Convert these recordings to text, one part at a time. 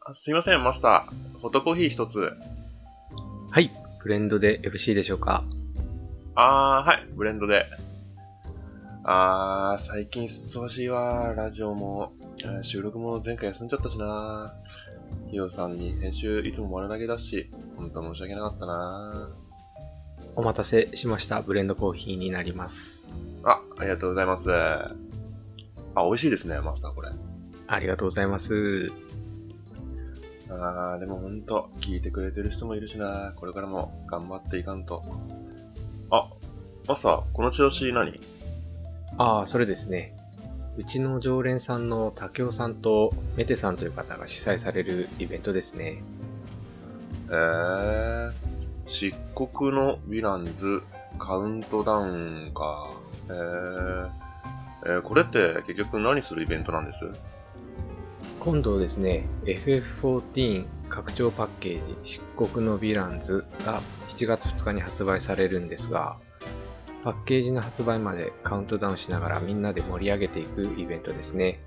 すいません、マスター。ホットコーヒー一つ。 はい、ブレンドでよろしいでしょうか。 はい、ブレンドで。最近忙しいわ。ラジオも、収録も前回休んじゃったしな。ヒヨさんに編集いつも丸投げだし、本当申し訳なかったな。 お待たせしました。ブレンドコーヒーになります。 ありがとうございます。美味しいですね、マスターこれ。 ありがとうございます。 でもほんと、聞いてくれてる人もいるしな。これからも頑張っていかんと。マスター、この調子何？ それですね。うちの常連さんの竹雄さんとメテさんという方が主催されるイベントですね。 漆黒のヴィランズカウントダウンか。これって結局何するイベントなんです？ 今度ですね、FF14 拡張パッケージ漆黒のヴィランズが7月2日に発売されるんですが、パッケージの発売までカウントダウンしながらみんなで盛り上げていくイベントですね。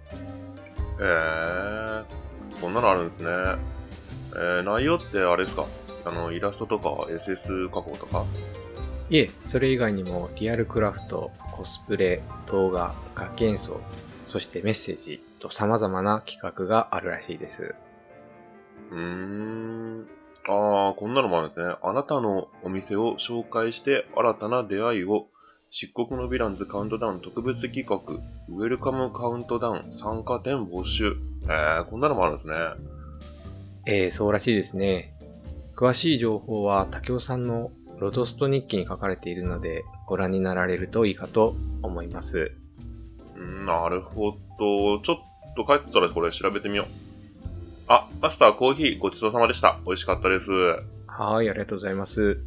そんなのあるんですね。内容ってあれですか？イラストとか SS 加工とか？ いえ、それ以外にもリアルクラフト、コスプレ、動画、楽器演奏、そしてメッセージと様々な企画があるらしいです。 こんなのもあるんですね。あなたのお店を紹介して新たな出会いを、漆黒のヴィランズカウントダウン特別企画、ウェルカムカウントダウン参加店募集。こんなのもあるんですね。 そうらしいですね。詳しい情報は竹雄さんのロドスト日記に書かれているのでご覧になられるといいかと思います。 なるほど。ちょっと帰ってたらこれ調べてみよう。マスターコーヒーごちそうさまでした。美味しかったです。 はい、ありがとうございます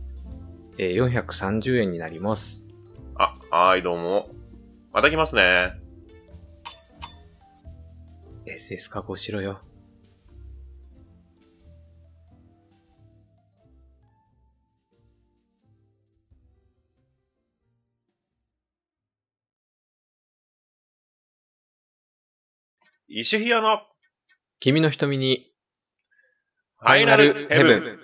。430円になります。 はい、どうも。また来ますね。 SS 加工しろよ。 石ヒヤの君の瞳にファイナルヘブン。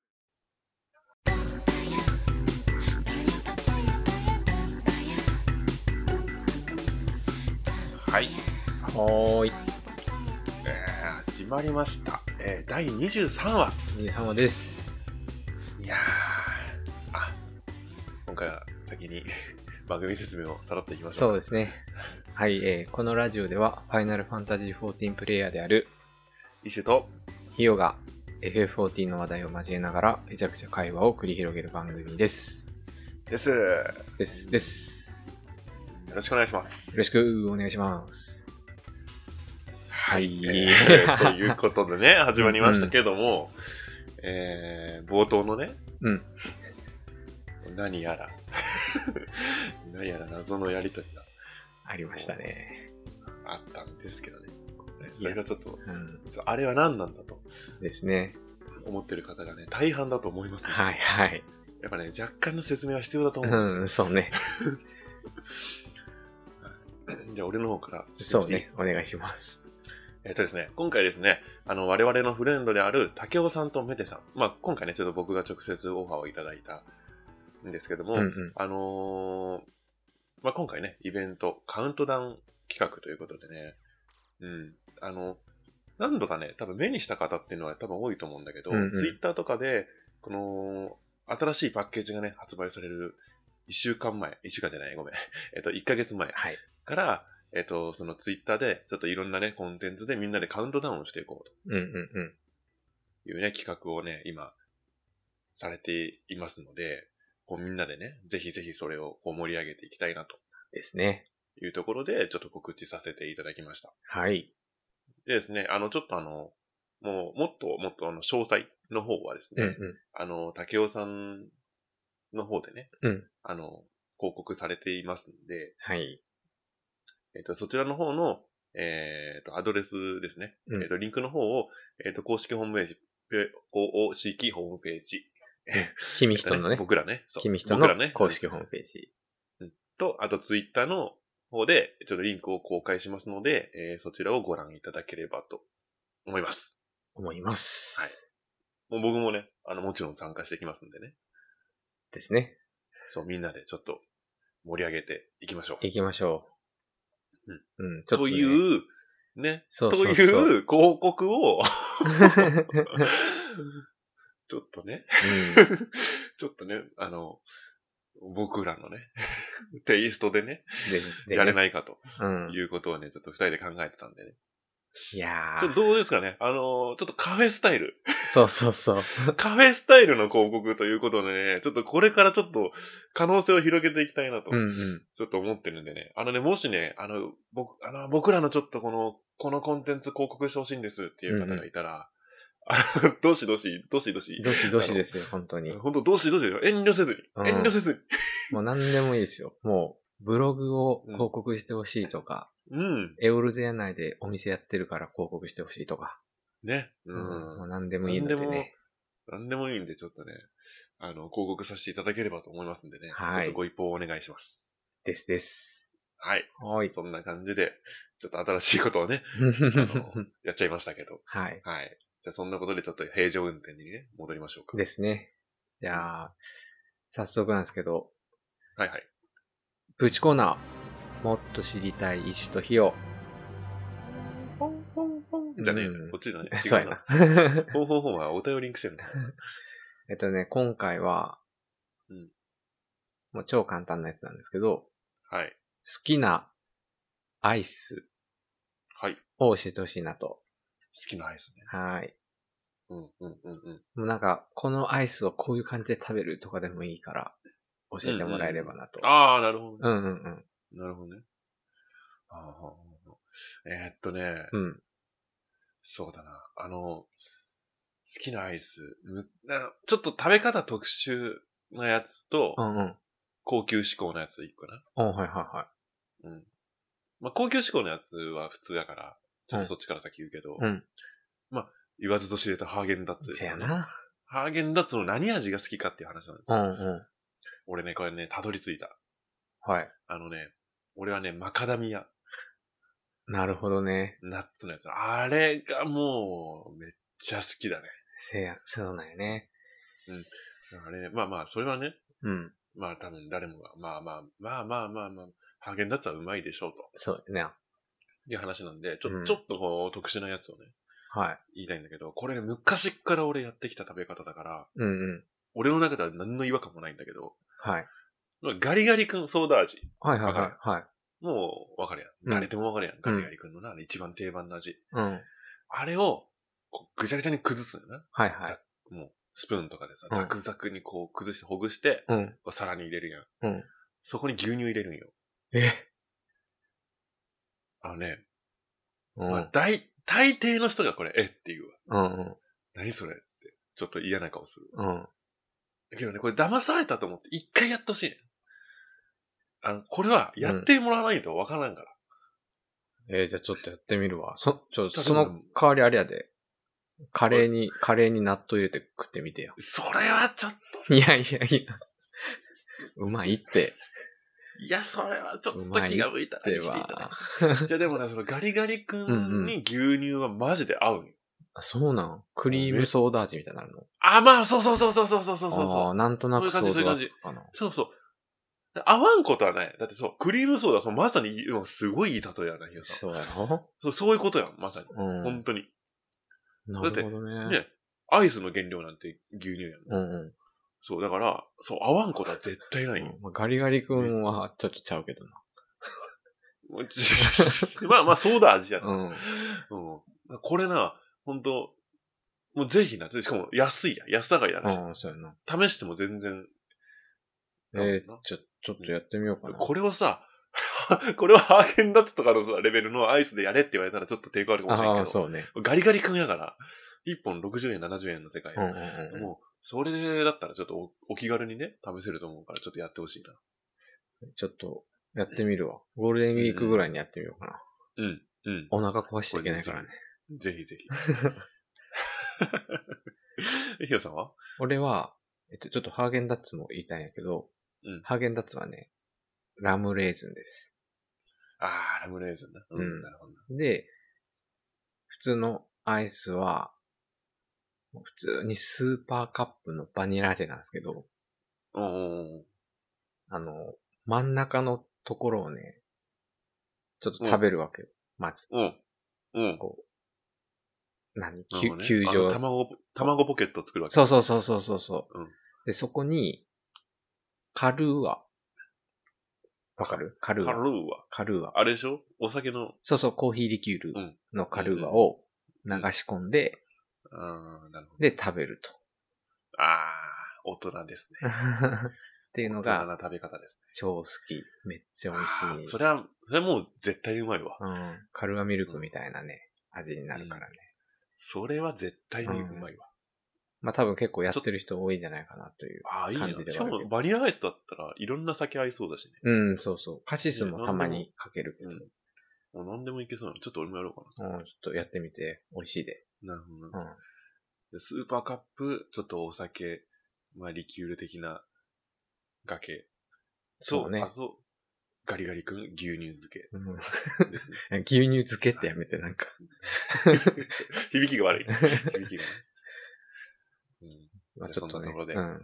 はい。始まりました。第23話。 23話です。 いや今回は先に番組説明をさらっといきましょう。 そうですね。はい、このラジオではファイナルファンタジー14プレイヤーであるイシュとヒヨが FF14 の話題を交えながらめちゃくちゃ会話を繰り広げる番組です。 です。よろしくお願いします。 よろしくお願いします。はい。 ということでね、始まりましたけども、冒頭のね、何やら謎のやりとりがありましたね。 あったんですけどね。それがちょっと、あれは何なんだとですね。 思ってる方がね、大半だと思います、ね。 はいはい。 やっぱね、若干の説明は必要だと思うんですよ。そうね。 じゃあ俺の方から。 そうね、お願いします。 ですね、今回ですね、我々のフレンドである竹雄さんとメテさん。今回ね、ちょっと僕が直接オファーをいただいたんですけども、今回ね、イベント、カウントダウン企画ということでね、何度かね、多分目にした方っていうのは多分多いと思うんだけど、ツイッターとかで、この、新しいパッケージがね、発売される1週間前、1週間じゃない、ごめん。1ヶ月前から、そのツイッターで、ちょっといろんなね、コンテンツでみんなでカウントダウンをしていこうと。いうね、企画をね、今、されていますので、みんなでね、ぜひぜひそれを盛り上げていきたいなと。 ですね。 いうところで、ちょっと告知させていただきました。 はい。 でですね、ちょっともっと詳細の方はですね、竹雄さんの方でね、広告されていますので、 はい。 そちらの方の、アドレスですね。リンクの方を、公式ホームページ。 君人のね。 僕らね。 君人の公式ホームページ。 と、あとツイッターの方で、ちょっとリンクを公開しますので、そちらをご覧いただければと思います。 思います。 はい。もう僕もね、もちろん参加してきますんでね。 ですね。 そう、みんなでちょっと盛り上げていきましょう。 行きましょう。うん、ちょっと、ね。 という、ね。 そうという広告を、ちょっとね、ちょっとね、僕らのね、テイストでね、やれないかということをね、ちょっと二人で考えてたんでね。 いやー。 ちょっとどうですかね、ちょっとカフェスタイル。 そうそうそう。 カフェスタイルの広告ということでね、ちょっとこれからちょっと可能性を広げていきたいなと、ちょっと思ってるんでね。もしね、僕らのちょっとこのコンテンツ広告してほしいんですっていう方がいたら、どしどし。 どしどしですよ、本当に。 本当どしどしよ。遠慮せずに。遠慮せずに。 もう何でもいいですよ。もう、ブログを広告してほしいとか、エオルゼア内でお店やってるから広告してほしいとか。 ね。 もう何でもいいのでね。 何でもいいんで、ちょっとね、広告させていただければと思いますんでね。はい。ちょっとご一報お願いします。 です。 はい。はい。そんな感じで、ちょっと新しいことをね、やっちゃいましたけど。 はい。 はい。じゃあそんなことでちょっと平常運転にね、戻りましょうか。 ですね。じゃあ、早速なんですけど。 はいはい。 プチコーナー。もっと知りたいイシュとヒヨ。 ポンポンポン。じゃねえな。こっちじゃねえ。 そうやな。 ポンポンポンはお便りリンクしてるの。今回は、もう超簡単なやつなんですけど、 はい。 好きなアイス。 はい。 を教えてほしいなと。 好きなアイスね。 はい。もうなんか、このアイスをこういう感じで食べるとかでもいいから、教えてもらえればなと。 ああ、なるほど。 なるほどね。そうだな。好きなアイス。ちょっと食べ方特殊なやつと、高級志向のやつ一個な。まあ、高級志向のやつは普通だから、ちょっとそっちから先言うけど、まあ、言わずと知れたハーゲンダッツですよね。ハーゲンダッツの何味が好きかっていう話なんですよ。俺ね、これね、たどり着いた。 はい。 俺はね、マカダミア。 なるほどね。 ナッツのやつ。あれがもう、めっちゃ好きだね。 そうなんやね。 あれね、まあ、それはね。まあ、多分誰もが、まあ、ハーゲンダッツはうまいでしょうと。 そうね。 いう話なんで、ちょっとこう、特殊なやつをね。 はい。 言いたいんだけど、これね、昔から俺やってきた食べ方だから、俺の中では何の違和感もないんだけど、 はい。 ガリガリ君ソーダ味。 はい。 もう、わかるやん。誰でもわかるやん。ガリガリ君のな、一番定番の味。あれを、ぐちゃぐちゃに崩すんだな。もう、スプーンとかでさ、ザクザクにこう崩して、ほぐして、皿に入れるやん。そこに牛乳入れるんよ。まあ、大抵の人がこれ、って言うわ。何それって、ちょっと嫌な顔する。だけどね、これ騙されたと思って一回やってほしいね。これはやってもらわないとわからんから。 じゃあちょっとやってみるわ。その代わりあれやで。カレーに納豆入れて食ってみてよ。 それはちょっと。 いや。うまいって。 いや、それはちょっと気が向いたらしていただいて。じゃあでもね、そのガリガリ君に牛乳はマジで合うんよ。 そうなん？クリームソーダ味みたいなの？ まあ、そう。 なんとなく想像がつくかな。 そう。合わんことはない。だってそう、クリームソーダ、まさに、すごいいい例えやな、ヒヨさん。そうやろ？ そういうことやん、まさに。本当に。 なるほどね。 だって、ね、アイスの原料なんて牛乳やん。そう、だから、合わんことは絶対ないよ。 ガリガリ君はちょっとちゃうけどな。 まあ、ソーダ味やな。これな、本当もうぜひな、しかも安いや。安上がりだし。 そうやな。 試しても全然。 ちょっとやってみようかな。 これをさ、これはハーゲンダッツとかのさ、レベルのアイスでやれって言われたらちょっと抵抗あるかもしれないけど。 そうね。 ガリガリ君やから、1本60円、70円の世界。もう、それだったらちょっとお気軽にね、試せると思うから、ちょっとやってほしいな。 ちょっと、やってみるわ。ゴールデンウィークぐらいにやってみようかな。お腹壊しちゃいけないからね。 ぜひ。ヒヨさんは？ 俺は、ちょっとハーゲンダッツも言いたいんやけど、ハーゲンダッツはね、ラムレーズンです。 ラムレーズンだ。なるほど。 で、普通のアイスは、 普通にスーパーカップのバニララテなんですけど、真ん中のところをね、ちょっと食べるわけよ。まず。こう、球状。 卵ポケットを作るわけ。 そう。で、そこに、カルーア。わかる？カルーア。 あれでしょ？お酒の。 そう、コーヒーリキュールのカルーアを流し込んで、で、食べると。 大人ですね。 っていうのが、 大人な食べ方ですね。 超好き。めっちゃ美味しい。 それもう絶対うまいわ。 カルーアミルクみたいなね、味になるからね。 それは絶対にうまいわ。 まあ多分結構やってる人多いんじゃないかなという感じではある。 しかもバニラアイスだったらいろんな酒合いそうだしね。そう。カシスもたまにかけるけど。何でもいけそうなの。ちょっと俺もやろうかな。 ちょっとやってみて美味しいで。 なるほど。でスーパーカップ、ちょっとお酒、リキュール的ながけ。 そうね。 あと、ガリガリ君、牛乳漬け。ですね。 牛乳漬けってやめて、なんか。 響きが悪い。響きがね。 ちょっとね。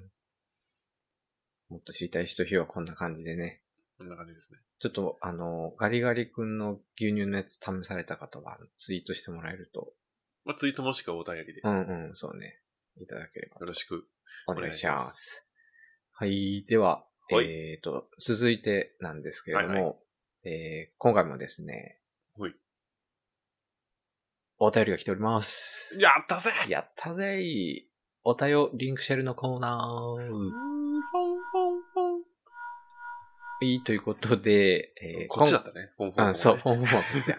もっと知りたい人日はこんな感じでね。 こんな感じですね。 ちょっと、ガリガリ君の牛乳のやつ試された方は、ツイートしてもらえると。 ツイートもしくはお便りで。 そうね。いただければ。 よろしくお願いします。はい。では、続いてなんですけれども、今回もですね、お便りが来ております。 やったぜお便りリンクシェルのコーナー。ということで、 こっちだったね。 そう、フォンフォンはこっちだ。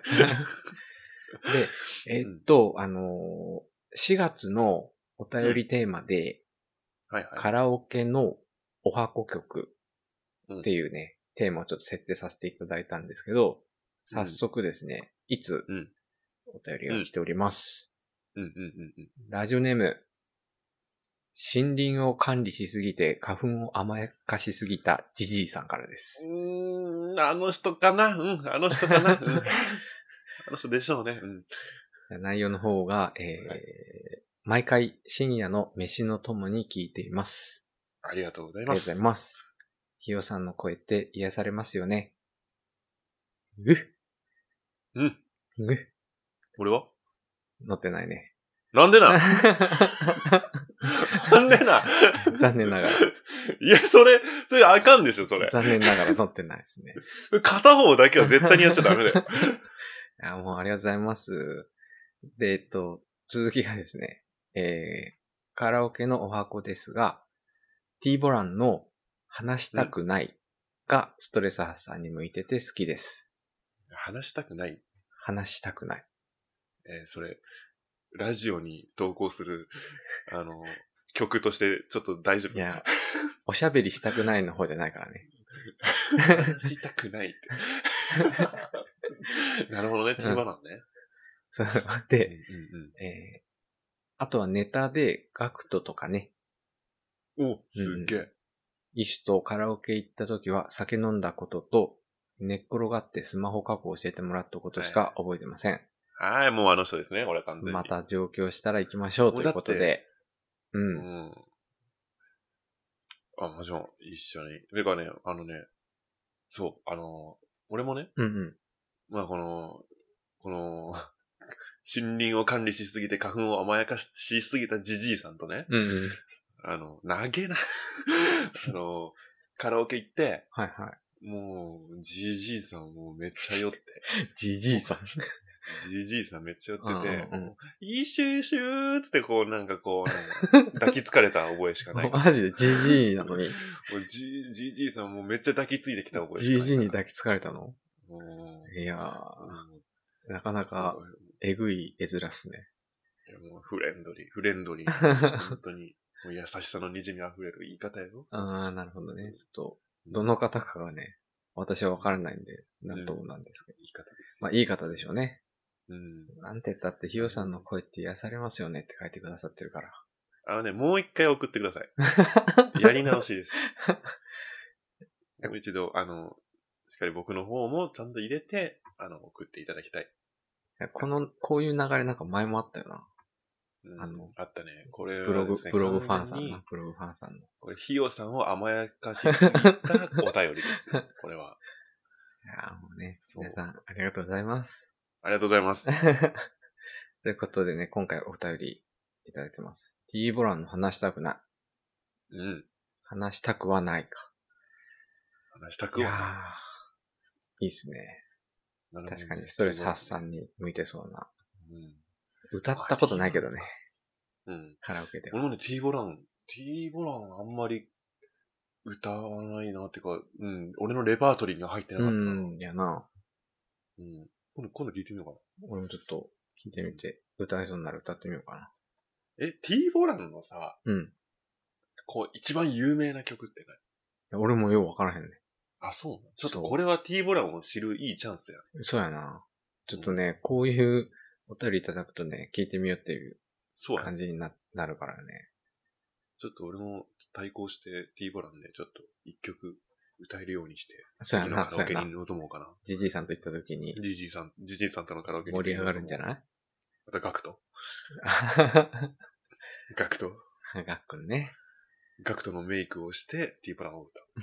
で、4月のお便りテーマで、カラオケのお箱曲っていうね、テーマをちょっと設定させていただいたんですけど、早速ですね、いつお便りが来ております。ラジオネーム、森林を管理しすぎて花粉を甘やかしすぎたジジイさんからです。 あの人かなあの人かなあの人でしょうね。 内容の方が、毎回深夜の飯の友に聞いています。 ありがとうございます。 ありがとうございます。ひよさんの声って癒されますよね。 俺は乗ってないね。 なんでななんでな残念ながら。 いや、それあかんでしょ、それ。 残念ながら乗ってないですね。 片方だけは絶対にやっちゃダメだよ。 いや、もうありがとうございます。で、続きがですね、カラオケのお箱ですが、T ボランの話したくないがストレス発散に向いてて好きです。 話したくない？ 話したくない。 それ、ラジオに投稿する、曲としてちょっと大丈夫？ いや、おしゃべりしたくないの方じゃないからね。 話したくないって。なるほどね、T ボランね。 そうで、あとはネタでガクトとかね。 すげえ。 イシュとカラオケ行った時は酒飲んだことと寝っ転がってスマホ過去を教えてもらったことしか覚えてません。 はい、もうあの人ですね、俺完全に。 また上京したら行きましょうということで。 もちろん一緒に。てかね、そう、俺もね、この、森林を管理しすぎて花粉を甘やかしすぎたジジイさんとね、長えな。カラオケ行って、もう、ジジイさんもうめっちゃ酔って。 ジジイさんめっちゃ酔ってて、いいシューシューつって抱きつかれた覚えしかない。 マジでジジイなのに。 ジジイさんもめっちゃ抱きついてきた覚えしかない。 ジジイに抱きつかれたの？いやー、なかなか、えぐい絵面っすね。 いやもうフレンドリー。本当に、もう優しさの滲み溢れる言い方よ。 なるほどね。ちょっと、どの方かがね、私はわからないんで、なんともなんですけど。 言い方ですよ。いい方でしょうね。 なんて言ったって、ひよさんの声って癒されますよねって書いてくださってるから。 もう一回送ってください。やり直しです。もう一度、しっかり僕の方もちゃんと入れて、送っていただきたい。 こういう流れなんか前もあったよな。 あったね。これはブログですね、 ファンさん完全にの、ブログファンさんの。 これ、ひよさんを甘やかしすぎたお便りですよ。これは。 いやーもうね、 そう皆さんありがとうございます。 ありがとうございます。 ということでね、今回お便りいただいてます。T ボランの話したくない。 うん。 話したくはないか。 話したいやくはない。 いいっすね。 なるほどね確かにストレス発散に向いてそうな。 うん。 歌ったことないけどね。 うん。 カラオケでは。 俺もね、T ボランあんまり歌わないなっていうか、うん。俺のレパートリーには入ってなかったな。 いやな。 うん。今度聞いてみようかな。 俺もちょっと聞いてみて、歌えそうになら歌ってみようかな。 T ボランのさ、 うん。 こう、一番有名な曲って何？ 俺もようわからへんね。 あ、そうなの？ちょっとこれは T ボランを知るいいチャンスやね。 そうやな。ちょっとね、こういうお便りいただくとね、聞いてみようっていうそうやね。 感じになるからね。 ちょっと俺も対抗して T ボランでちょっと一曲歌えるようにして、 そうやな、 次のカラオケに臨もうかな。 ジジイさんと行った時にジジイさんとのカラオケに盛り上がるんじゃない？ またガクトガクトガックンね。 ガクトのメイクをして T ボランを歌う。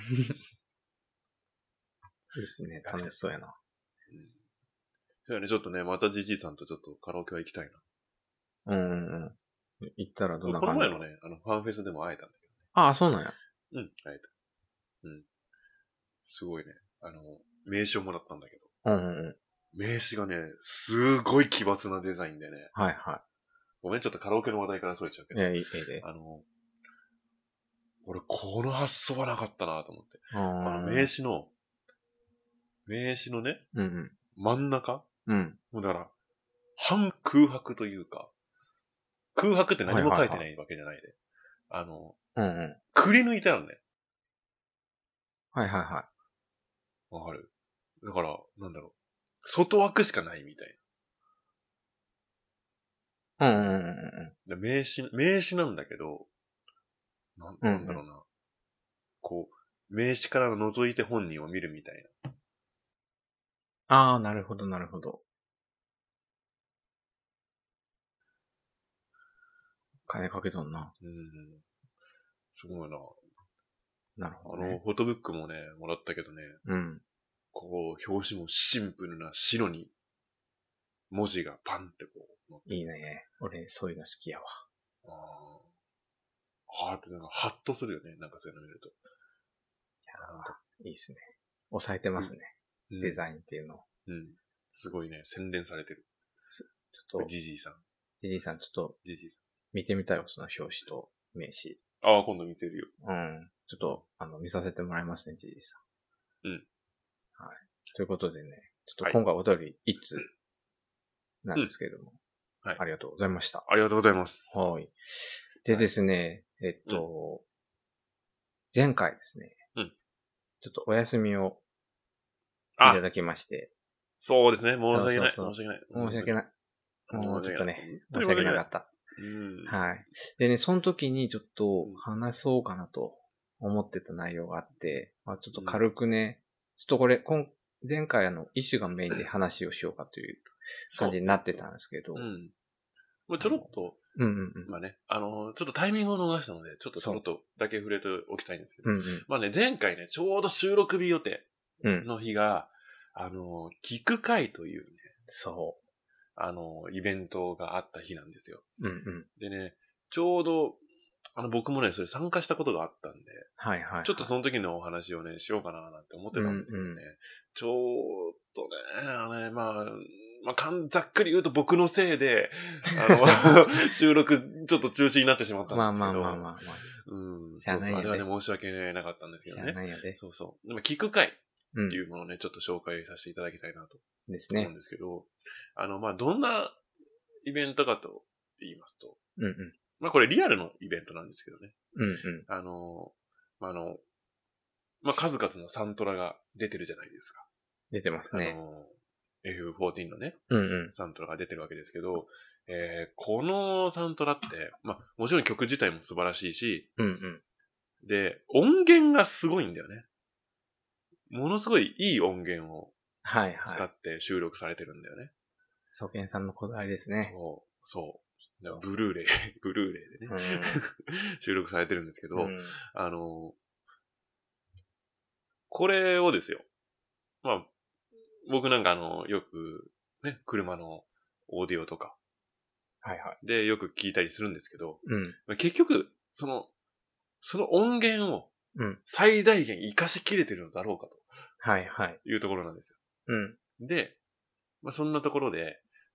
いいっすね。楽しそうやな。 うん。そうやね、ちょっとね、またジジイさんとちょっとカラオケは行きたいな。 行ったらどんなこの感じ？ 前のね、ファンフェスでも会えたんだけどね。 ああ、そうなんや。 うん、会えた。うん。すごいね。名刺をもらったんだけど。名刺がね、すごい奇抜なデザインでね。 はいはい。 ごめん、ちょっとカラオケの話題からそれちゃうけど。 いいで。 俺、この発想はなかったなと思って。名刺のね、真ん中もうだから、半空白というか、空白って何も書いてないわけじゃないで。くり抜いてあるね。 はいはいはい。 わかる？だから、なんだろう。外枠しかないみたいな。名刺なんだけど、なんだろうな。こう、名刺から覗いて本人を見るみたいな。 ああ、なるほどなるほど。金かけとんな。 すごいな。 なるほど、ね。 フォトブックもね、もらったけどね。こう、表紙もシンプルな白に、文字がパンってこう。いいね。俺、そういうの好きやわ。 ってなんか、ハッとするよね。なんかそういうの見ると。いやいいっすね。抑えてますね。デザインっていうの。 すごいね、洗練されてる。 ちょっと、 ジジイさん。 ちょっと、見てみたよ、その表紙と名刺。 今度見せるよ。 ちょっと、見させてもらいますね、ジジイさん。 はい。ということでね、ちょっと今回お便り1通なんですけれども。はい。ありがとうございました。 ありがとうございます。 はい。でですね、前回ですね。ちょっとお休みをいただきまして。 そうですね。申し訳ない。 申し訳ない。もうちょっとね、申し訳なかった。はい。でね、その時にちょっと話そうかなと思ってた内容があって、ちょっと軽くね、ちょっとこれ、前回イシュがメインで話をしようかという感じになってたんですけど。 もうちょろっと、まあね、ちょっとタイミングを逃したので、ちょっとだけ触れておきたいんですけど、まあね、前回ね、ちょうど収録日予定の日が、聞く会というね、イベントがあった日なんですよ。でね、ちょうど、僕もね、それ参加したことがあったんで、ちょっとその時のお話をね、しようかななんて思ってたんですけどね、ちょうどね、ざっくり言うと僕のせいで、収録ちょっと中止になってしまったんですけど、あれはね、申し訳なかったんですけどね。そうそう。でも聞く会っていうものをね、ちょっと紹介させていただきたいなと思うんですけど、どんなイベントかと言いますと、これリアルのイベントなんですけどね。数々のサントラが出てるじゃないですか。 出てますね。 FF14 のね、サントラが出てるわけですけど、このサントラって、もちろん曲自体も素晴らしいし、で、音源がすごいんだよね。ものすごいいい音源を使って収録されてるんだよね。 ソケンさんのこだわりですね。 そう。 ブルーレイでね、収録されてるんですけど、これをですよ。まあ、僕なんかよくね、車のオーディオとか、でよく聞いたりするんですけど、結局、その音源を最大限活かしきれてるのだろうかというところなんですよ。で、そんなところで、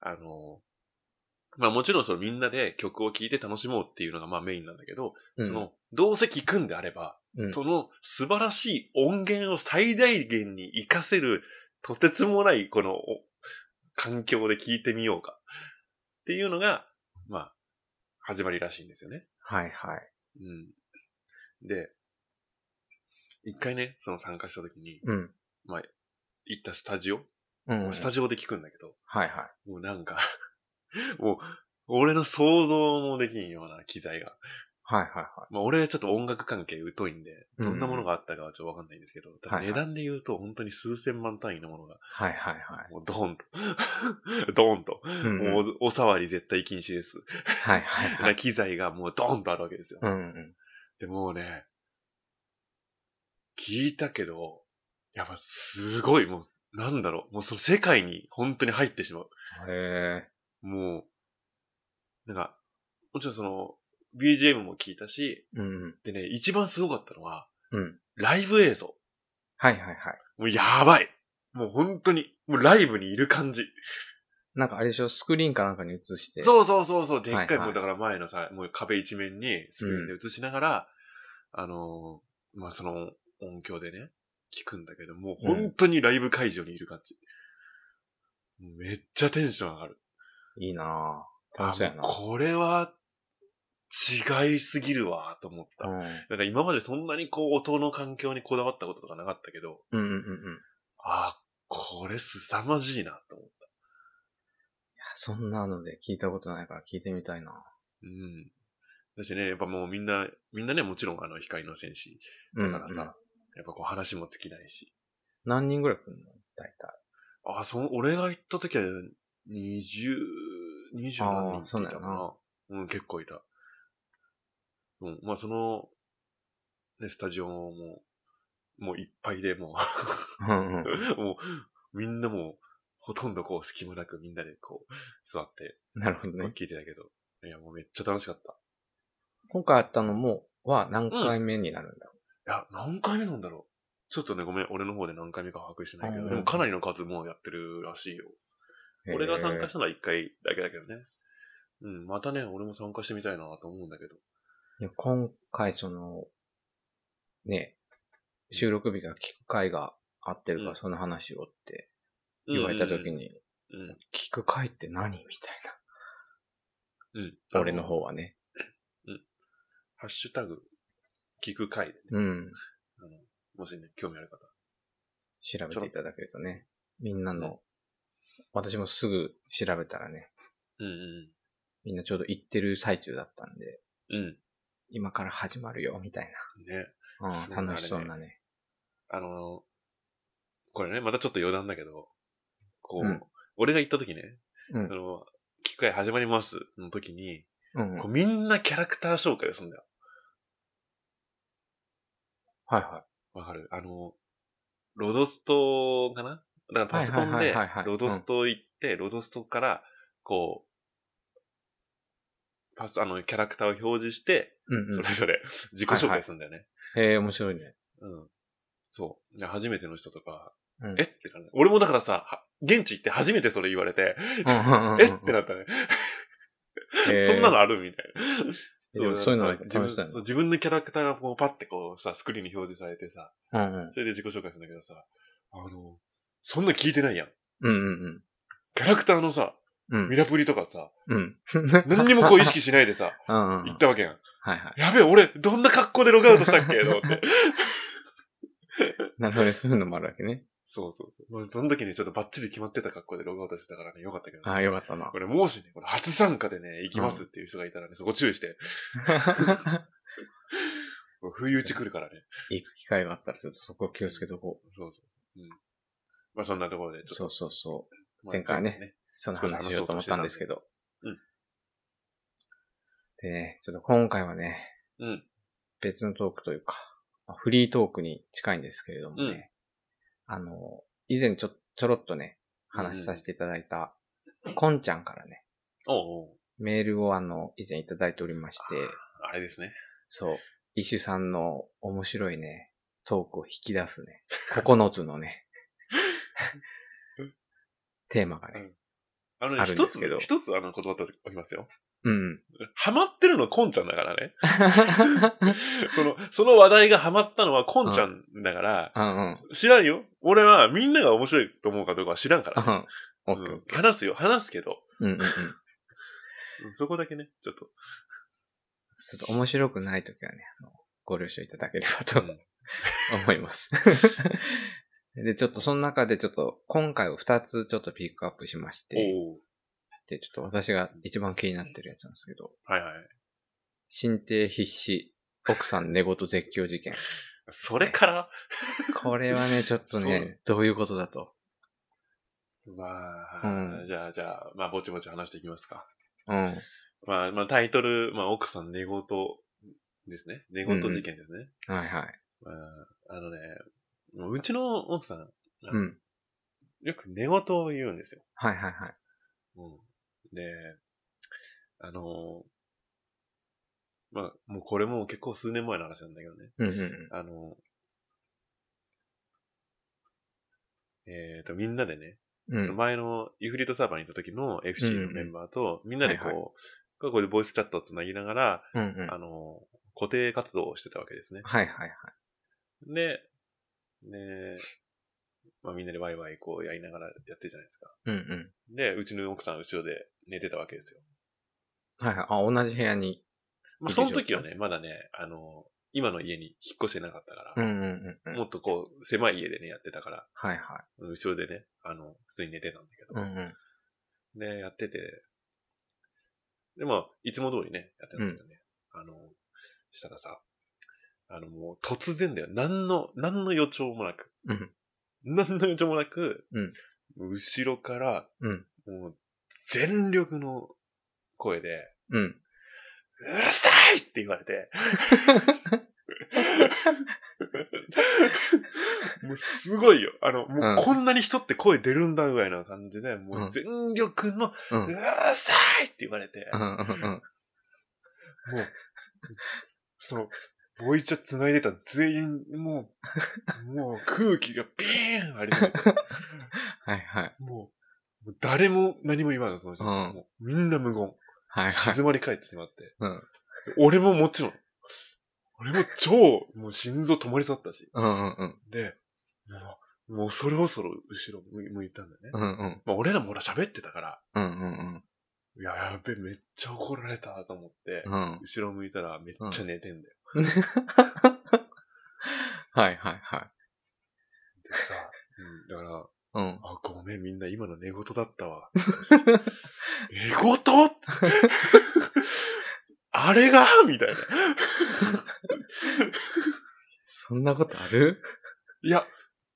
もちろんみんなで曲を聴いて楽しもうっていうのがメインなんだけど、どうせ聴くんであれば、その素晴らしい音源を最大限に活かせる、とてつもないこの環境で聴いてみようかっていうのが、始まりらしいんですよね。で、一回ね、参加した時に、行ったスタジオで聴くんだけど、もうなんか、もう、俺の想像もできんような機材が。俺ちょっと音楽関係疎いんで、どんなものがあったかはちょっとわかんないんですけど、値段で言うと本当に数千万単位のものが、もうドーンと、ドーンと、もうお触り絶対禁止です。な機材がもうドーンとあるわけですよ。でもうね、聞いたけど、やっぱすごい、もう、なんだろう、もうその世界に本当に入ってしまう。もう、なんか、もちろんBGM も聞いたし、でね、一番すごかったのは、ライブ映像。もうやばい。もう本当に、もうライブにいる感じ。 なんかあれでしょ、スクリーンかなんかに映して。 そう。でっかい、もうだから前のさ、もう壁一面にスクリーンで映しながら、その音響でね、聞くんだけど、もう本当にライブ会場にいる感じ。めっちゃテンション上がる。 いいなぁ。楽しそうやな。 これは違いすぎるわと思った。なんか今までそんなに音の環境にこだわったこととかなかったけど、これ凄まじいなと思った。 いや、そんなので聞いたことないから聞いてみたいな。 だしね、やっぱもうみんなね、もちろん光の戦士だからさ、やっぱ話も尽きないし。 何人ぐらい来るの大体。 俺が行った時は20何人いたかな。結構いた。ね、スタジオもういっぱいでもう、もう、みんなもう、ほとんど隙間なくみんなで座って、 なるほどね。 聞いてたけど。いや、もうめっちゃ楽しかった。 今回あったのは何回目になるんだろう、 いや、何回目なんだろう。ちょっとね、ごめん、俺の方で何回目か把握してないけど、でもかなりの数もうやってるらしいよ。俺が参加したのは1回だけだけどね。またね、俺も参加してみたいなと思うんだけど。 いや、今回ね、収録日が聞く回が合ってるからその話をって言われたときに、聞く回って何みたいな。俺の方はね。 ハッシュタグ、聞く回でね。もしね、興味ある方。 調べていただけるとね。みんなの、私もすぐ調べたらね。みんなちょうど行ってる最中だったんで。今から始まるよ、みたいな。ね。楽しそうなね。 これね、またちょっと余談だけど、俺が行った時ね、聞く会始まりますの時に、みんなキャラクター紹介をするんだよ。わかる？ロドストかな？だからパソコンで、ロドスト行って、ロドストから、キャラクターを表示して、それぞれ自己紹介するんだよね。 へえ、面白いね。 そう。初めての人とか、えって感じ。俺もだからさ、現地行って初めてそれ言われて、えってなったね。そんなのあるみたいな。そういうのは楽しそうやな。 自分のキャラクターがパッてスクリーンに表示されてさ、それで自己紹介するんだけどさ、そんな聞いてないやん。キャラクターのさ、ミラプリとかさ、何にも意識しないでさ、行ったわけやん。やべえ、俺、どんな格好でログアウトしたっけと思って。 なるほどね、そういうのもあるわけね。 そう。その時にちょっとバッチリ決まってた格好でログアウトしてたからね、よかったけど、 ね。よかったな。 これもしね、初参加でね、行きますっていう人がいたらね、そこ注意して。不意打ち来るからね。 行く機会があったらちょっとそこ気をつけとこう。 そう。そんなところでちょっと。 そう。前回ね、その話しようと思ったんですけど。 でね、ちょっと今回はね、 うん。 別のトークというか、フリートークに近いんですけれどもね、以前ちょろっとね、話させていただいた、こんちゃんからね、 おうメールを以前いただいておりまして、 あれですね。 そう、イシュさんの面白いね、トークを引き出すね、9つのね、テーマがね、 あるんですけど。一つ断っておきますよ。 うん。 ハマってるのコンちゃんだからね。その話題がハマったのはコンちゃんだから、知らんよ。俺はみんなが面白いと思うかどうかは知らんからね。話すけど。そこだけね、ちょっと面白くないときはね、ご了承いただければと思います。で、ちょっとその中でちょっと今回を2つちょっとピックアップしまして、で、ちょっと私が一番気になってるやつなんですけど、 はいはい。 心底必死、奥さん寝言絶叫事件。 それからこれはね、ちょっとね、どういうことだと。 まあ、じゃあ、まあ、ぼちぼち話していきますか。 うん。 まあ、タイトル、まあ、奥さん寝言ですね。寝言事件ですね。 はいはい。 うちの奥さん、よく寝言を言うんですよ。 はいはいはい。 で、まあ、もうこれも結構数年前の話なんだけどね。みんなでね、その前のユフリートサーバーに行った時の FC のメンバーと、みんなでここでボイスチャットをつなぎながら、固定活動をしてたわけですね。 はいはいはい。 で、まあみんなでワイワイこうやりながらやってるじゃないですか。で、うちの奥さん後ろで寝てたわけですよ。 はいはい。あ、同じ部屋に。 まあその時はね、まだね、今の家に引っ越してなかったから、もっとこう、狭い家でね、やってたから、 はいはい。 後ろでね、普通に寝てたんだけど、で、やってて、でも、いつも通りね、やってたんだけどね、したらさ、もう突然だよ。何の予兆もなく、何の予兆もなく、後ろから、もう、全力の声で、うるさいって言われて、もうすごいよ。もうこんなに人って声出るんだぐらいな感じで、もう全力の、うるさいって言われて、もう、ボイチャ繋いでた全員、もう空気がビーンあり始めて。 はいはい。 もう誰も何も言わないの、その人。もうみんな無言。静まり返ってしまって。俺ももちろん。俺ももう心臓止まりそうだったし。で、もうそろそろ後ろ向いたんだよね。まあ俺らも喋ってたから。やべ、めっちゃ怒られたと思って、後ろ向いたらめっちゃ寝てんだよ。 はいはいはい。 でさ、だから、あ、ごめん、みんな今の寝言だったわ。寝言あれがみたいな。 そんなことある？ いや、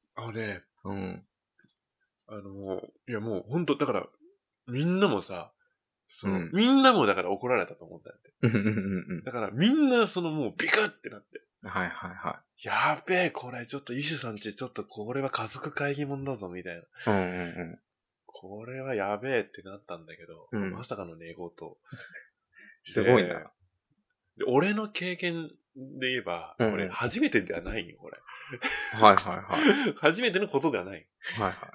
いやもう本当だから、みんなもさ、みんなもだから怒られたと思ったんで。だからみんなもうビクってなって。 はいはいはい。 やべえ、これちょっとイシュさんちちょっとこれは家族会議もんだぞ、みたいな。これはやべえってなったんだけど、まさかの寝言。 すごいな。 俺の経験で言えば、これ初めてではないよ、これ。 はいはいはい。 初めてのことではない。 はいはい。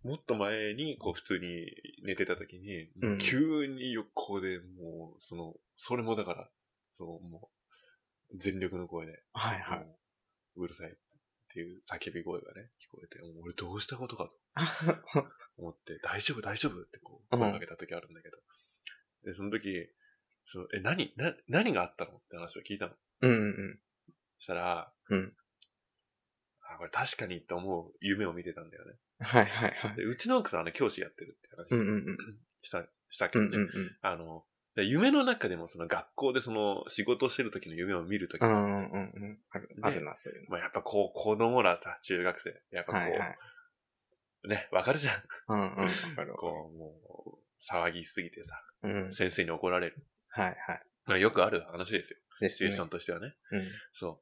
もっと前に、こう普通に寝てた時に、急に横でもう、それもだから、もう、全力の声で、 はいはい。 うるさいっていう叫び声がね、聞こえて、俺どうしたことかと思って、大丈夫ってこう、声かけた時あるんだけど。で、その時、何があったのって話を聞いたの。したら、これ確かにって思う夢を見てたんだよね。 はいはいはい。 でうちの奥さんは教師やってるって話したけどね。夢の中でも学校で仕事してる時の夢を見る時があるな、そういうの。 まあやっぱこう、子供らさ、中学生。やっぱこう、ね、わかるじゃん。 わかる。 こう、もう、騒ぎすぎてさ、先生に怒られる。 はいはい。 まあよくある話ですよ。 ですね。 シチュエーションとしてはね。 うん。 そう。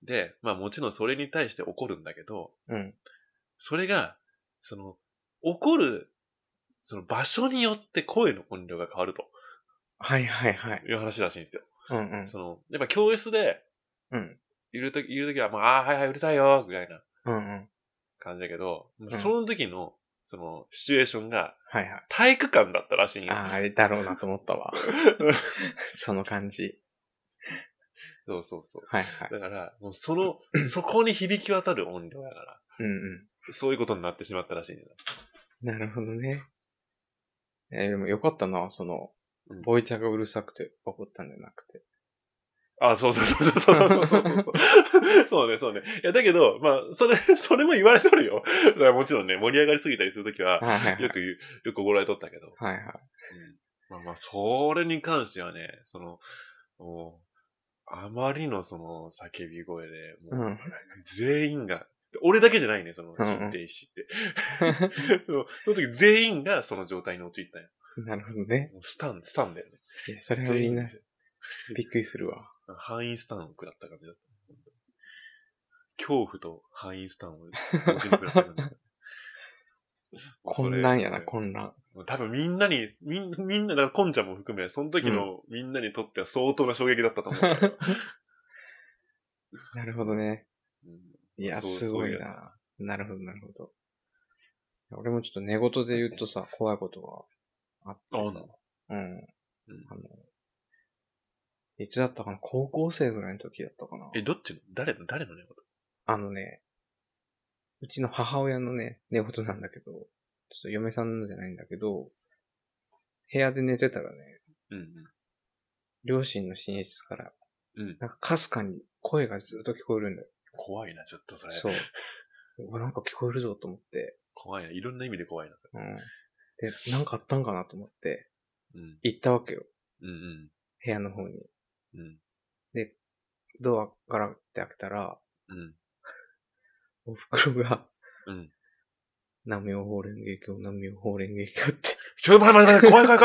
で、まあもちろんそれに対して怒るんだけど、 うん。 それが、怒る、場所によって声の音量が変わると。 はいはいはい。 いう話らしいんですよ。 うんうん。 やっぱ教室で、 うん。 言うときは、まあ、はいはい、うるさいよ、ぐらいなうんうん。 感じだけど、 んその時の、シチュエーションが、 はいはい。 体育館だったらしいんよ。 あれだろうなと思ったわ。その感じ。 そうそうそう。 はいはい。 だから、もうそこに響き渡る音量だから、 うんうん。 そういうことになってしまったらしいんだ。 なるほどね。でもよかったな、ボイチャがうるさくて怒ったんじゃなくて。 あ、そうそうそうそうそうそうそう。そうね、そうね。いや、だけど、まあ、それも言われとるよ。だからもちろんね、盛り上がりすぎたりするときは、よく怒られとったけど。 はいはい。 まあまあ、それに関してはね、もう、あまりの叫び声で、もう、全員が、俺だけじゃないね、心停止って。その時全員がその状態に陥ったんよ。 なるほどね。 スタンだよね。 いや、それはみんな、びっくりするわ。 範囲スタンを食らった感じだった。恐怖と範囲スタンを同時に食らった感じだった。 混乱やな、混乱。 多分みんな、だからコンちゃんも含め、その時のみんなにとっては相当な衝撃だったと思う。 なるほどね。いや、すごいな。なるほど、なるほど。俺もちょっと寝言で言うとさ、怖いことがあってさ。うん。いつだったかな、高校生ぐらいの時だったかな。 どっちの誰の寝言？ うちの母親のね、寝言なんだけど、ちょっと嫁さんのじゃないんだけど、部屋で寝てたらね、両親の寝室から、なんかかすかに声がずっと聞こえるんだよ。 怖いな、ちょっとそれ。 そう。なんか聞こえるぞと思って。 怖いな、いろんな意味で怖いな。 で、なんかあったんかなと思って、行ったわけよ。部屋の方に。で、ドアガラって開けたら、お袋が、南無法蓮華経、南無法蓮華経って。 待って、怖い。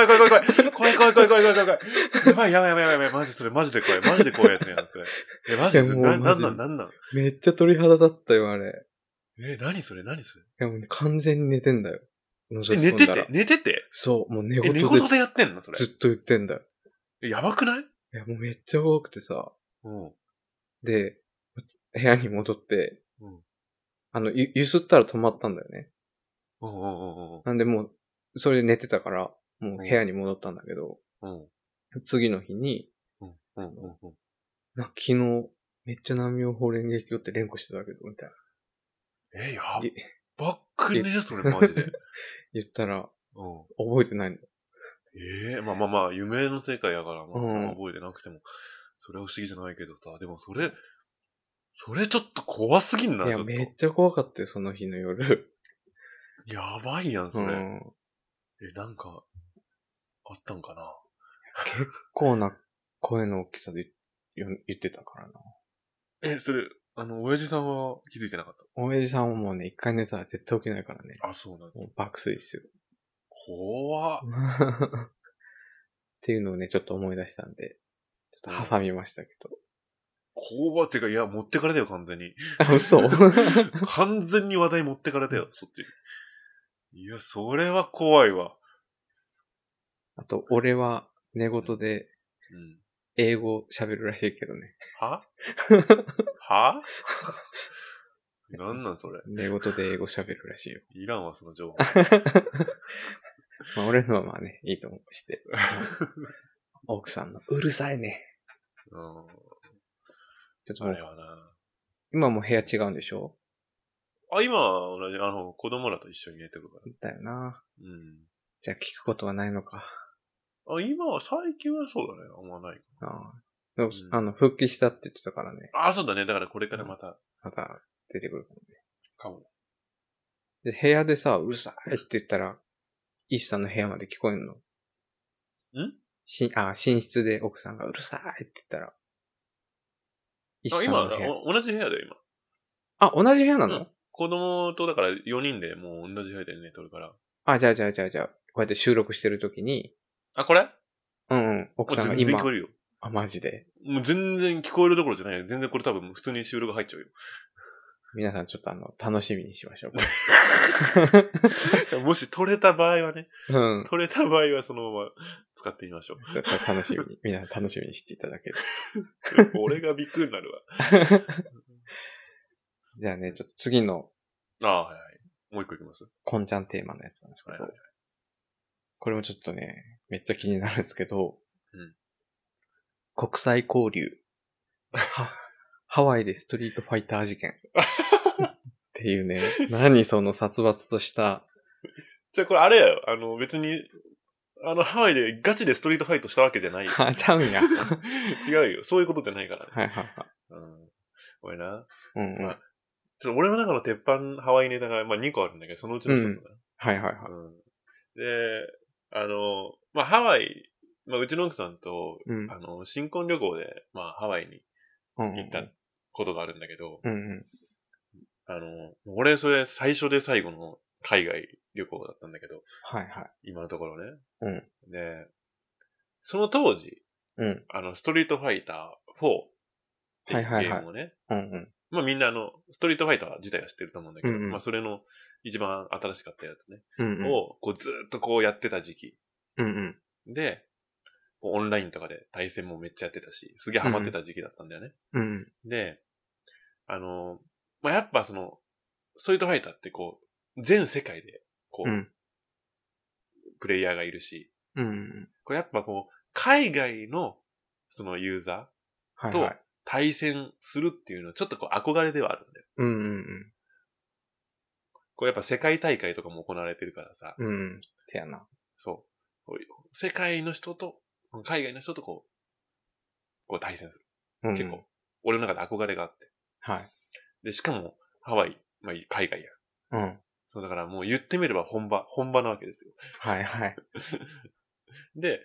やばい、マジで怖いやつやん、それ。マジで、なんなんめっちゃ鳥肌だったよ、あれ。 何それ。いや、もう完全に寝てんだよ。 寝ててそう、もう寝言でやってんのそれ。 ずっと言ってんだよ。 やばくない？ いや、もうめっちゃ怖くてさ。で、部屋に戻って、ゆすったら止まったんだよね。なんでもう、それで寝てたから、もう部屋に戻ったんだけど、次の日に、昨日、めっちゃ南無法蓮華経って連呼してたけど、みたいな。 やばっくねそれマジで。 言ったら、覚えてないんだよ。 まあ、夢の世界やから、覚えてなくても、それは不思議じゃないけどさ、でもそれちょっと怖すぎんな、 いや、めっちゃ怖かったよ、その日の夜。 やばいやん、それ。なんか、あったんかな。 結構な声の大きさで言ってたからな。 それ、親父さんは気づいてなかった？ 親父さんはもうね、一回寝たら絶対起きないからね。 あ、そうなんです。 爆睡ですよ。 怖っ。 っていうのをね、ちょっと思い出したんで、ちょっと挟みましたけど。 怖ってか、いや、持ってかれたよ、完全に。 嘘完全に話題持ってかれたよ、そっちに。いや、それは怖いわ。 あと、俺は寝言で、英語喋るらしいけどね。 はなんそれ。 寝言で英語喋るらしいよ。 いらんわ、その情報。 まあ、俺のはまあね、いいと思うして。奥さんの、うるさいね。ちょっともう、今も部屋違うんでしょ？ 今は同じ、子供らと一緒に寝てるから。 だよな。じゃあ聞くことはないのか。 今は最近はそうだね。あんまない。 復帰したって言ってたからね。 そうだね。だからこれからまた出てくるかもね。 かも。 で、部屋でさ、うるさいって言ったら、イシさんの部屋まで聞こえんの？寝室で奥さんがうるさいって言ったら。 今、同じ部屋だよ、 今。同じ部屋なの？ 子供とだから4人でもう同じ部屋で寝とるから。 じゃあ、こうやって収録してるときに。 これ？ 奥さんが今。 全然聞こえるよ。 あ、マジで。 もう全然聞こえるどころじゃないよ。全然これ多分普通に収録入っちゃうよ。 皆さんちょっと楽しみにしましょう。もし取れた場合はね、 うん。 取れた場合はそのまま使ってみましょう。 絶対楽しみに、皆さん楽しみにしていただける。 俺がびっくりになるわ。 じゃあね、ちょっと次の。 はいはい。もう一個いきます？ こんちゃんテーマのやつなんですけど、 はいはいはい、 これもちょっとね、めっちゃ気になるんですけど、 うん、 国際交流。ハワイでストリートファイター事件。っていうね、何その殺伐とした。 じゃあこれあれやよ。別に、ハワイでガチでストリートファイトしたわけじゃないよ。 ちゃうんや。 違うよ。そういうことじゃないからね。 はいはいはい。 これな。 うんうん。 まあ、ちょっと俺の中の鉄板ハワイネタが、まあ、2個あるんだけど、そのうちの1つだ、 はいはいはい。 で、まあ、ハワイ、まあ、うちの奥さんと、新婚旅行で、まあ、ハワイに行ったことがあるんだけど、俺それ最初で最後の海外旅行だったんだけど、 はいはい。 今のところね。 で、 その当時、ストリートファイター4っていうゲームをね、まあみんなストリートファイター自体は知ってると思うんだけど、まあそれの一番新しかったやつね、をこうずっとこうやってた時期。で、オンラインとかで対戦もめっちゃやってたし、すげえハマってた時期だったんだよね。で、まあやっぱストリートファイターってこう、全世界でこう、プレイヤーがいるし、これやっぱこう、海外のそのユーザーと対戦するっていうのはちょっとこう憧れではあるんだよ。こうやっぱ世界大会とかも行われてるからさ。 せやな。 そう。世界の人と、海外の人とこう対戦する。結構、俺の中で憧れがあって。で、しかも、ハワイ、まあ海外や。そうだからもう言ってみれば本場なわけですよ。で、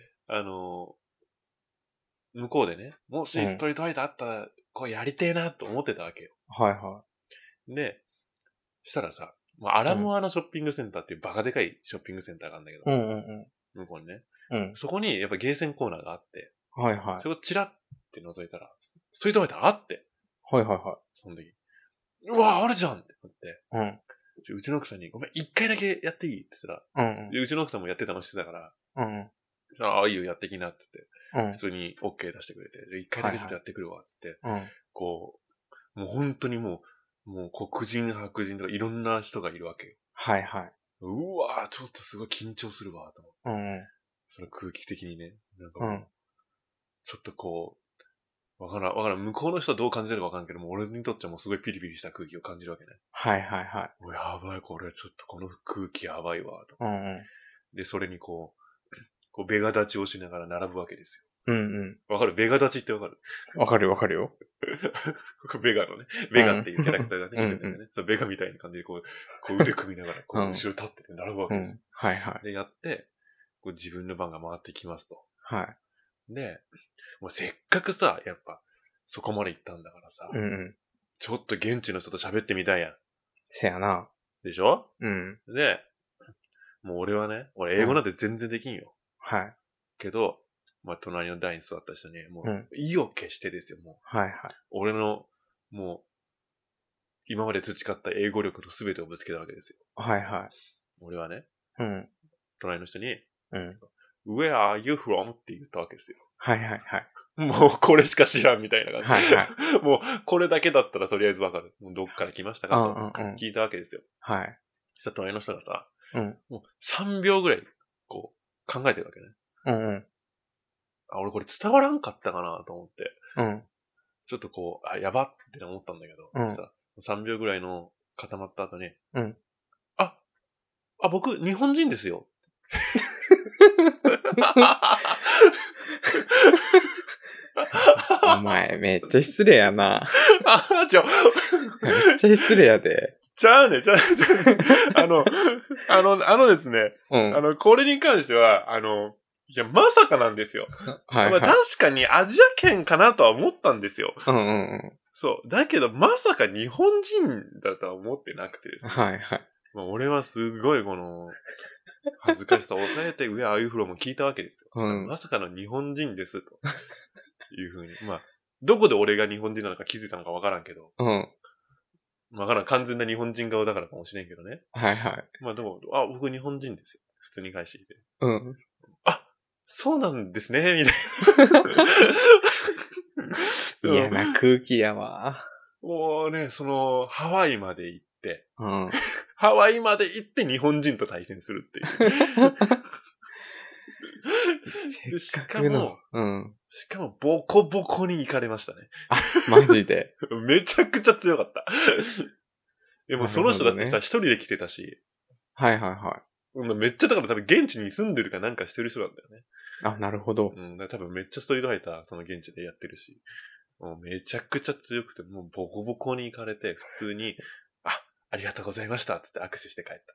向こうでね、もしストリートファイターあったら、こうやりてえなと思ってたわけよ。で、したらさ、まあ、アラモアナショッピングセンターっていうバカでかいショッピングセンターがあるんだけど、向こうにね、そこにやっぱゲーセンコーナーがあって、それをチラッって覗いたら、ストリートファイターあって、その時、うわ、あるじゃんって思って、うちの奥さんに、ごめん、一回だけやっていいって言ったら、うちの奥さんもやってたのしてたから、ああ、いいよ、やってきなって言って、普通に OK 出してくれて、一回だけちょっとやってくるわ、つって、こう、もう本当にもう黒人、白人とかいろんな人がいるわけよ。うわぁ、ちょっとすごい緊張するわ、と思って。その空気的にね。なんかもう、ちょっとこう、わからん。向こうの人はどう感じてるかわかんないけども、俺にとってはもうすごいピリピリした空気を感じるわけね。やばい、これちょっとこの空気やばいわ、と。で、それにこうベガ立ちをしながら並ぶわけですよ。わかる？ベガ立ちってわかる？ わかるよ。 ベガのね、ベガっていうキャラクターがね、そうベガみたいな感じでこう腕組みながら、こう後ろ立って並ぶわけですよ。で、やって、こう自分の番が回ってきますと。で、もうせっかくさ、やっぱ、そこまで行ったんだからさ、ちょっと現地の人と喋ってみたいやん。 せやな。 でしょ？で、もう俺英語なんて全然できんよ。けど、まあ、隣の台に座った人に、もう、意を決してですよ、もう。俺の、もう、今まで培った英語力の全てをぶつけたわけですよ。俺はね、隣の人に、Where are you from? って言ったわけですよ。もう、これしか知らんみたいな感じ。もう、これだけだったらとりあえずわかる。もうどっから来ましたかと聞いたわけですよ。そしたら隣の人がさ、もう3秒ぐらい、こう、考えてるわけね。俺これ伝わらんかったかなと思って。ちょっとこう、やばって思ったんだけど、3秒ぐらいの固まった後に、僕、日本人ですよ。 お前、めっちゃ失礼やな。めっちゃ失礼やで。 ちゃうね。ですね。これに関しては、いや、まさかなんですよ。まあ、確かにアジア圏かなとは思ったんですよ。そう。だけど、まさか日本人だとは思ってなくてですね。まあ、俺はすごい恥ずかしさを抑えて、上ああいう風呂も聞いたわけですよ。まさかの日本人ですというふうに。まあ、どこで俺が日本人なのか気づいたのかわからんけど。 うん。 わからん。完全な日本人顔だからかもしれんけどね。 はいはい。 まあでも、僕日本人ですよ。普通に返してきて。 うん。 そうなんですね、みたいな。 嫌な空気やわ。 もうね、ハワイまで行って、 うん。 ハワイまで行って日本人と対戦するっていう。 せっかくの。 しかもボコボコに行かれましたね。 マジで。 めちゃくちゃ強かった。でもその人だってさ、一人で来てたし。 はいはいはい。 めっちゃだから多分現地に住んでるかなんかしてる人なんだよね。 なるほど。 多分めっちゃストリートファイター、その現地でやってるし。もうめちゃくちゃ強くて、もうボコボコに行かれて、普通に、ありがとうございました、つって握手して帰った。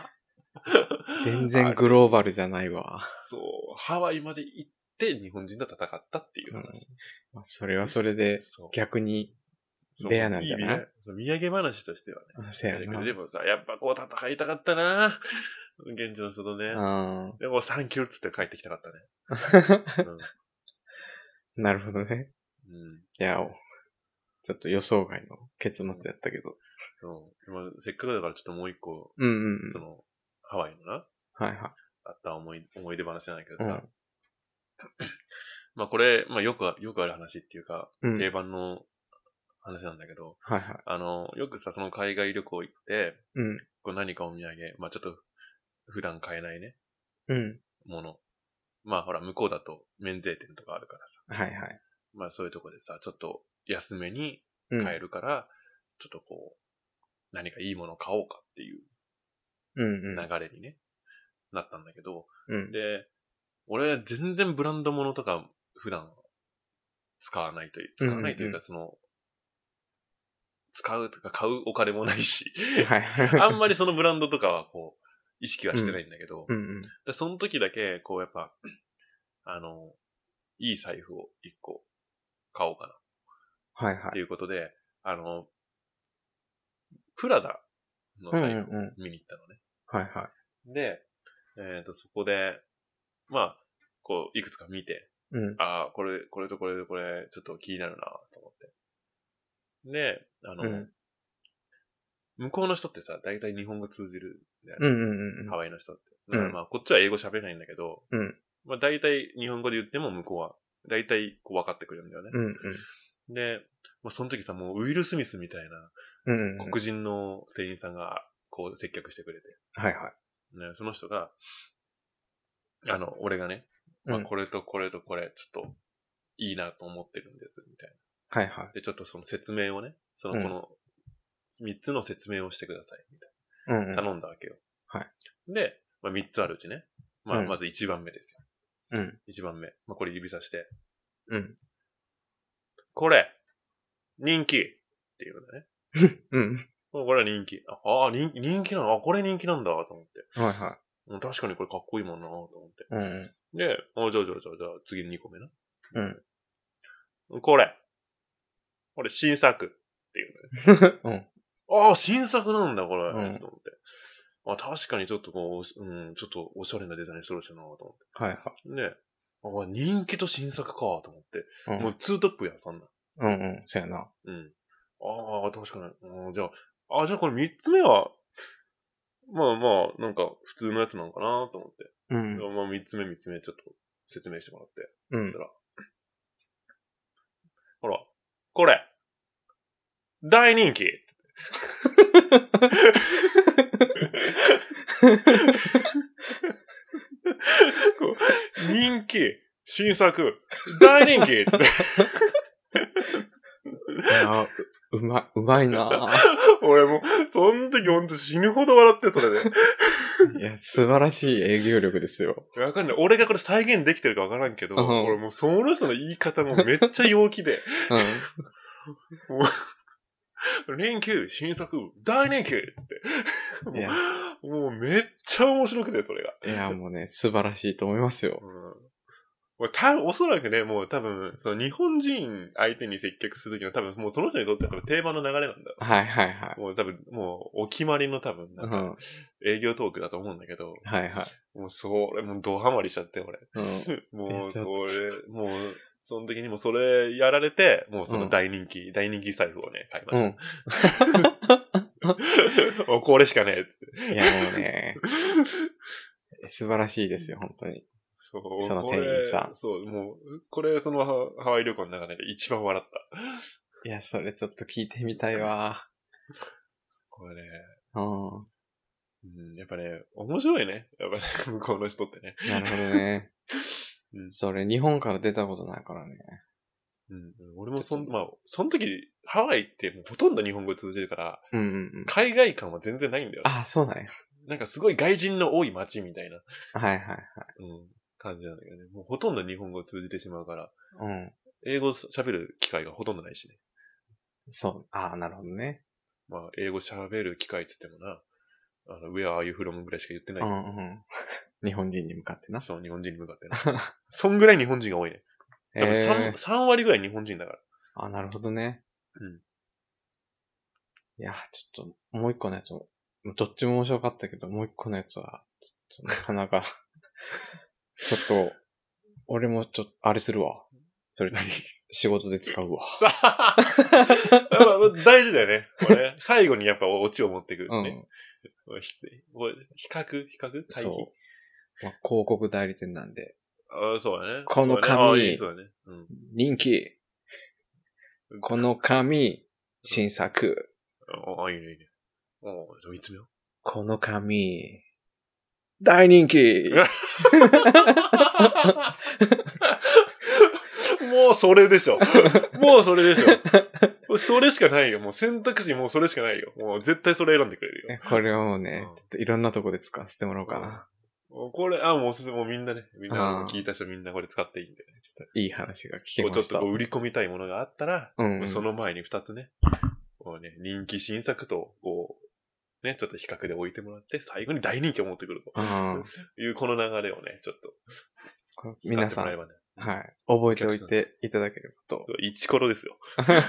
全然グローバルじゃないわ。 そう。ハワイまで行って日本人と戦ったっていう話。 それはそれで逆にレアなんじゃない？ 土産話としてはね。 そうやな。 でもさ、やっぱこう戦いたかったな。現地の人とね。でもサンキューっつって帰ってきたかったね。 なるほどね。いや、ちょっと予想外の結末やったけど。 せっかくだからちょっともう一個、ハワイのな、 はいはい。 あった思い出話なんだけどさ。まあこれ、まあよくある話っていうか、定番の話なんだけど、 はいはい。 よくさ、その海外旅行行って、こう何かお土産、まあちょっと普段買えないね、もの。まあほら、向こうだと免税店とかあるからさ。 はいはい。 まあそういうとこでさ、ちょっと安めに買えるから、ちょっとこう、何かいいものを買おうかっていう流れにね、なったんだけど、で、俺全然ブランド物とか普段使わないというか、使うとか買うお金もないし、あんまりそのブランドとかはこう、意識はしてないんだけど、でその時だけ、こうやっぱ、いい財布を一個買おうかな。 はいはい。 っていうことで、プラダの財布を見に行ったのね。 はいはい。 で、そこで、まあ、こう、いくつか見て、これとこれとこれ、ちょっと気になるなと思って。で、向こうの人ってさ、大体日本語通じるんだよね。ハワイの人って。だからまあ、こっちは英語喋れないんだけど、まあ大体日本語で言っても向こうは、大体こう分かってくれるんだよね。で、まあその時さ、もうウィル・スミスみたいな、黒人の店員さんが、こう接客してくれて。 はいはい。 ね、その人が、俺がね、まあこれとこれとこれ、ちょっと、いいなと思ってるんです、みたいな。はいはい。 で、ちょっとその説明をね、この、3つの説明をしてください、みたいな。頼んだわけよ。 はい。 で、まあ3つあるうちね。まあ、まず1番目ですよ。1番目。まあこれ指さして。これ、人気っていうのね。これは人気。人気なの？これ人気なんだ、と思って。 はいはい。 確かにこれかっこいいもんな、と思って。で、じゃあ次2個目な。これ新作っていうね。新作なんだ、これ。と思って。確かにちょっとこう、ちょっとおしゃれなデザインしてるしな、と思って。はいはい。で、人気と新作か、と思って。もうツートップや、そんな。 そうやな。 確かに。じゃあこれ3つ目は、まあまあ、なんか普通のやつなんかな、と思って。まあ3つ目ちょっと説明してもらって。そしたら、ほら、これ、大人気人気、新作、大人気つって。 うまいな俺も、その時ほんと死ぬほど笑って、それで。 いや、素晴らしい営業力ですよ。 わかんない。俺がこれ再現できてるかわからんけど、俺もうその人の言い方もめっちゃ陽気で。連休、新作、大人気って。もうめっちゃ面白くて、それが。 いや、もうね、素晴らしいと思いますよ。 もうおそらくね、もう多分、その日本人相手に接客するときは多分、もうその人にとっては多分定番の流れなんだよ。 はいはいはい。 もう多分、もうお決まりの多分、なんか、営業トークだと思うんだけど。 はいはい。 もうそれ、もうドハマりしちゃって、俺。もう、それ、もう、その時にもそれやられて、もうその大人気財布をね、買いました。もうこれしかねえっつって。 いやもうね、素晴らしいですよ、本当に。その店員さん。 そう、もう、これそのハワイ旅行の中で一番笑った。 いや、それちょっと聞いてみたいわ。 これね。 うん。 やっぱね、面白いね。やっぱね、向こうの人ってね。 なるほどね。それ日本から出たことないからね。 俺もまあ、その時、ハワイってもうほとんど日本語通じるから、海外感は全然ないんだよ。 あ、そうなんや。 なんかすごい外人の多い街みたいな。 はいはいはい。 感じなんだけどね。もうほとんど日本語通じてしまうから、英語喋る機会がほとんどないしね。 そう。なるほどね。 まあ、英語喋る機会って言ってもな、Where are you from ぐらいしか言ってない。 日本人に向かってな。 そう、日本人に向かってな。そんぐらい日本人が多いね。多分 3割ぐらい日本人だから。 なるほどね。いや、ちょっと、もう一個のやつも、どっちも面白かったけど、もう一個のやつは、ちょっとなかなか、ちょっと、俺もちょっと、あれするわ。それ仕事で使うわ。 大事だよね。これ最後にやっぱオチを持ってくるね。比較そう。まあ、広告代理店なんで。 そうだね。 この紙、人気。この紙、新作。 いいね、いいね。いつ目よ。 この紙、大人気。 もうそれでしょ。もうそれでしょ。それしかないよ。もう選択肢もうそれしかないよ。もう絶対それ選んでくれるよ。 これはもうね、ちょっといろんなとこで使わせてもらおうかな。 これ、もうみんなね、みんな聞いた人みんなこれ使っていいんで。 ちょっといい話が聞けました。 ちょっと売り込みたいものがあったら、その前に2つね、人気新作と、ね、ちょっと比較で置いてもらって、最後に大人気を持ってくるというこの流れをね、ちょっと皆さん、はい、覚えておいていただければと。 イチコロですよ。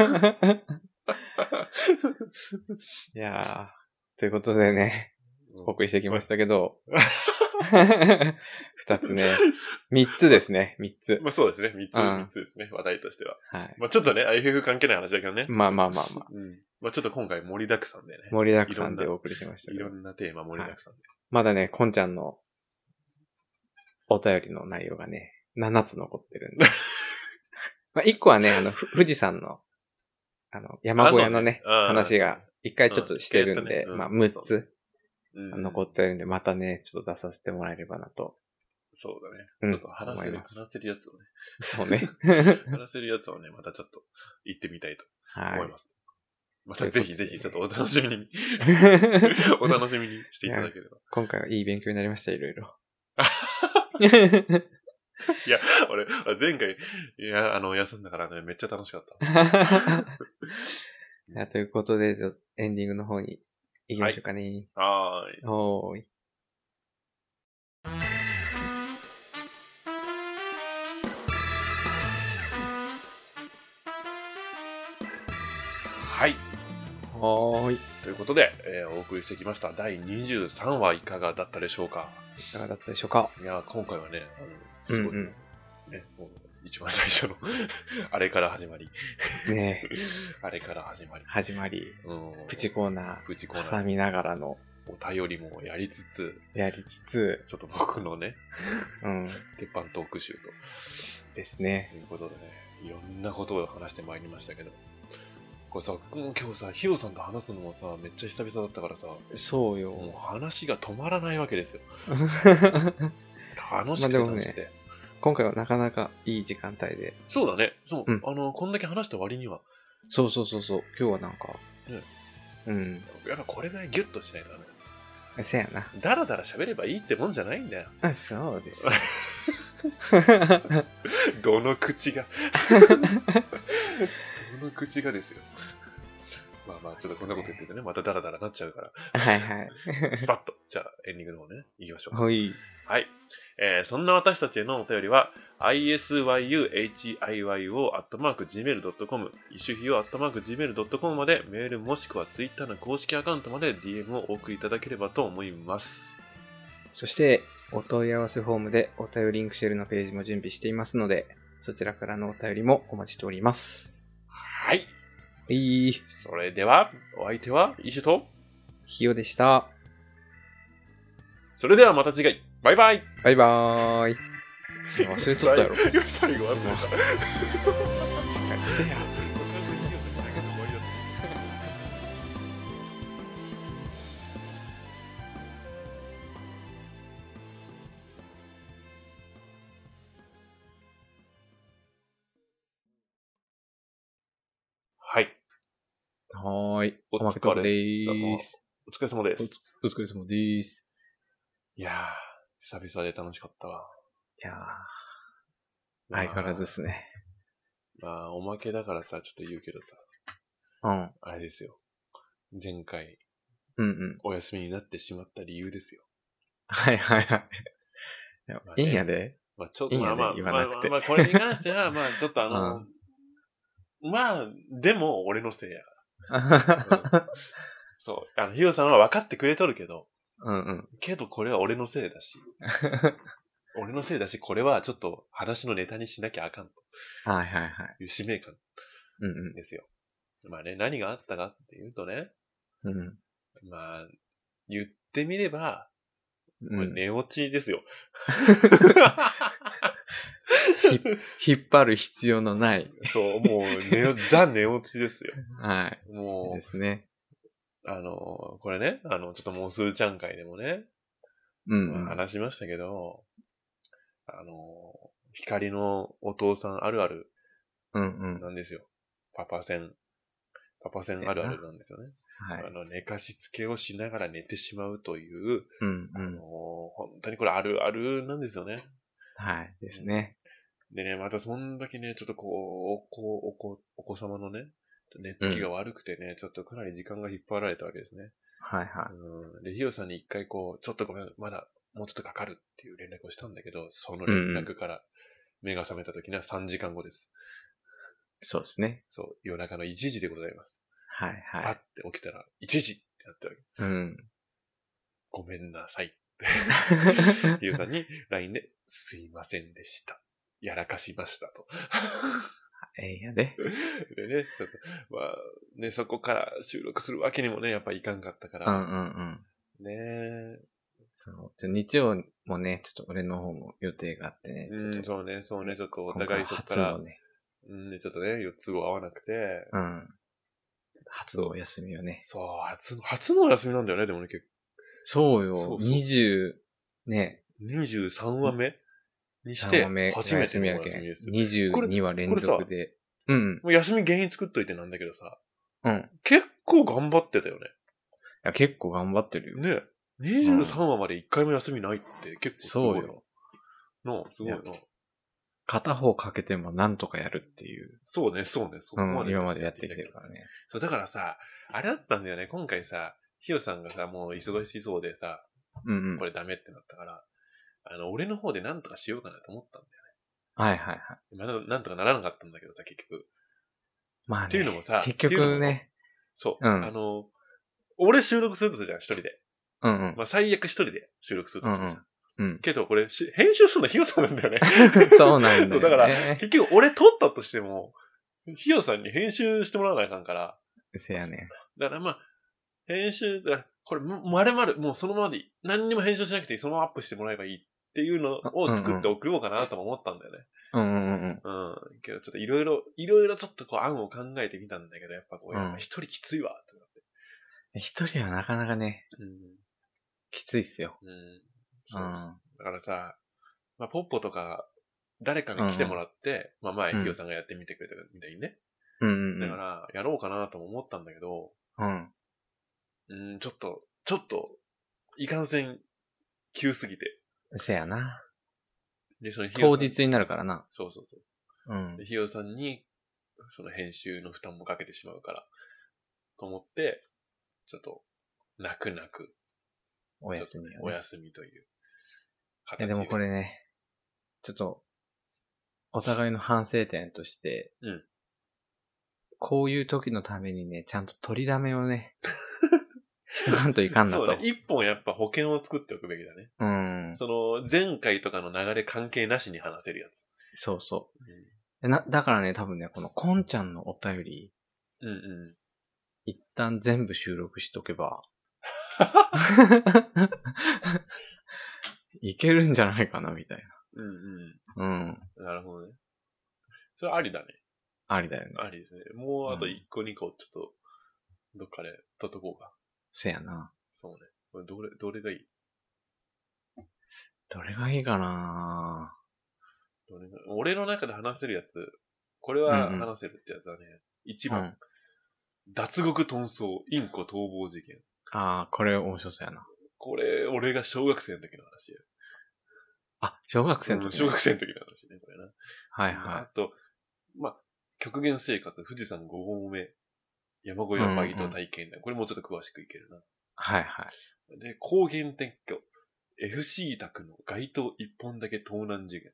いやー、ということでね、お送りしてきましたけど、2つね、3つですね、3つ。 まあそうですね、3つですね、話題としては。はい。まあちょっとね、IFF 関係ない話だけどね。 まあ。 まあちょっと今回盛りだくさんでね。 盛りだくさんでお送りしましたけど。いろんなテーマ盛りだくさんで。 まだね、こんちゃんのお便りの内容がね、7つ残ってるんで。まあ1個はね、富士山の、山小屋のね、話が1回ちょっとしてるんで、まあ6つ。残ってるんで、またね、ちょっと出させてもらえればなと。 そうだね。ちょっと話せるやつをね。 そうね。 話せるやつをね、またちょっと行ってみたいと思います。またぜひぜひ、ちょっとお楽しみに。お楽しみにしていただければ。 今回はいい勉強になりました、いろいろ。 いや、俺、前回、休んだからね、めっちゃ楽しかった。 ということで、エンディングの方に行きましょうかね。 はーい。 はい。 はーい。 ということで、お送りしてきました第23話いかがだったでしょうか。 いかがだったでしょうか。 いや、今回はね、ね、もう一番最初のあれから始まり。 ねあれから始まり。 プチコーナー。挟みながらの。 お便りもやりつつ。 ちょっと僕のね。鉄板トーク集と。 ですね。 ということでね、いろんなことを話してまいりましたけど。これさ、今日さ、ヒロさんと話すのもさ、めっちゃ久々だったからさ。 そうよ。 もう話が止まらないわけですよ。楽しくてでもね、今回はなかなかいい時間帯で。 そうだね。そう。こんだけ話した割には。 そう。今日はなんか。 ね。やっぱこれぐらいギュッとしないとダメだ。 せやな。 だらだら喋ればいいってもんじゃないんだよ。 そうです。 どの口が。どの口がですよ。 まあ、ちょっとこんなこと言っててね、またダラダラなっちゃうから。 はいはい。 スパッと。じゃあ、エンディングの方ね、行きましょう。 はい。 はい。そんな私たちへのお便りは、isyuhiyo@gmail.com、イシュヒヨ @gmail.com までメールもしくは Twitter の公式アカウントまで DM をお送りいただければと思います。 そして、お問い合わせフォームでお便りリンクシェルのページも準備していますので、そちらからのお便りもお待ちしております。 はい。 それでは、お相手はイシュとヒヨでした。 それではまた次回。バイバイ。 バイバーイ。忘れちゃったやろ。 最後忘れた。 しっかりしてや。 はい。 はーい。 お疲れ様です。 お疲れ様です。お疲れ様です。 いやー、久々で楽しかったわ。 いやー、相変わらずですね。 まあ、おまけだからさ、ちょっと言うけどさ。 うん。 あれですよ。前回、 お休みになってしまった理由ですよ。 はいはいはい。いいんやで。 まあ、ちょっと、 まあ、言わなくて。 まあ、これに関しては、まあ、ちょっとまあ、でも、俺のせいやから。そう。ヒヨさんは分かってくれとるけど、けどこれは俺のせいだし。俺のせいだし、これはちょっと話のネタにしなきゃあかんと。 はいはいはい。 いう使命感ですよ。まあね、何があったかっていうとね、まあ、言ってみれば、寝落ちですよ。 引っ張る必要のない。 そう、もうザ寝落ちですよ。 はい。 もう。 ですね。 これね、ちょっともうすーちゃん会でもね、話しましたけど、光のお父さんあるあるなんですよ。パパ戦あるあるなんですよね。はい、寝かしつけをしながら寝てしまうという、本当にこれあるあるなんですよね。 はい、ですね。 でね、またそんだけね、ちょっとこう、お子様のね、寝つきが悪くてね、ちょっとかなり時間が引っ張られたわけですね。 はいはい。 で、ひよさんに一回ちょっとごめん、まだもうちょっとかかるっていう連絡をしたんだけど、その連絡から目が覚めた時には3時間後です。 そうですね。 そう、夜中の1時でございます。 はいはい。 パッて起きたら1時ってなったわけ。ごめんなさい。ひよさんに LINE ですいませんでした。やらかしましたと。 やで。 でね、ちょっと、まあ、ね、そこから収録するわけにもね、やっぱいかんかったから。ねえ。 そう。日曜もね、ちょっと俺の方も予定があってね。 そうね、ちょっとお互いそこから、ね、ちょっとね、都合合わなくて。 初のお休みをね。 そう、初のお休みなんだよね、でもね、結構。 そうよ。23 話目にして、初めてのお休みですよ。 22は連続で。 もう休み原因作っといてなんだけどさ。結構頑張ってたよね。 いや、結構頑張ってるよ。 ね。23話まで1回も休みないって結構すごい。 そうよ。 すごいな。 片方かけてもなんとかやるっていう。 そうね。そこまで今までやってきてるからね。 そう、だからさ、あれだったんだよね。今回さ、ひよさんがさ、もう忙しそうでさ、これダメってなったから、俺の方でなんとかしようかなと思ったんだよね。 はいはいはい。 まあ、なんとかならなかったんだけどさ、結局。 まあね。 っていうのもさ、 結局ね。 そう。俺収録するとするじゃん、一人で。まあ、最悪一人で収録するとするじゃん。けど、これ、編集するのひよさんなんだよね。 そうなんだよね。 だから、結局俺撮ったとしても、ひよさんに編集してもらわなあかんから。 せやね。 だからまあ、編集、これ、丸々、もうそのままでいい。何にも編集しなくていい。そのままアップしてもらえばいいっていうのを作って送ろうかなとも思ったんだよね。けどちょっといろいろちょっとこう案を考えてみたんだけど、やっぱこう、やっぱ一人きついわってなって。 一人はなかなかね、きついっすよ。 だからさ、まあ、ポッポとか、誰かに来てもらって、まあ前、ヒヨさんがやってみてくれたみたいにね。だから、やろうかなとも思ったんだけど、ちょっと、いかんせん、急すぎて。 せやな。 で、その当日になるからな。 そう。で、ヒヨさんに、その編集の負担もかけてしまうから。 と思って、ちょっと、泣くお休み、ね、 お休みという形。でもこれね、ちょっと、お互いの反省点として、うん、こういう時のためにね、ちゃんと取りだめをね、しとかんといかんなと。 そうね。一本やっぱ保険を作っておくべきだね。うん。その、前回とかの流れ関係なしに話せるやつ。 そうそう。だからね、多分ね、このこんちゃんのお便り、うんうん。一旦全部収録しとけば、いけるんじゃないかな、みたいな。 うんうん。うん。なるほどね。それありだね。 ありだよね。 ありですね。もうあと1個2個ちょっと、どっかで撮っとこうか。 せやな。 そうね。これどれがいい？ どれがいいかな俺の中で話せるやつ、これは話せるってやつはね、1番、脱獄遁走、インコ逃亡事件。 ああ、これ面白そうやな。 これ、俺が小学生の時の話や。 あ、小学生の時、 ね、小学生の時の話ね、これな。 はいはい。 あと、極限生活、富士山5合目、山小屋バイト体験談、これもうちょっと詳しくいけるな。 はいはい。 で、高原撤去、FC 宅の街灯一本だけ盗難事件。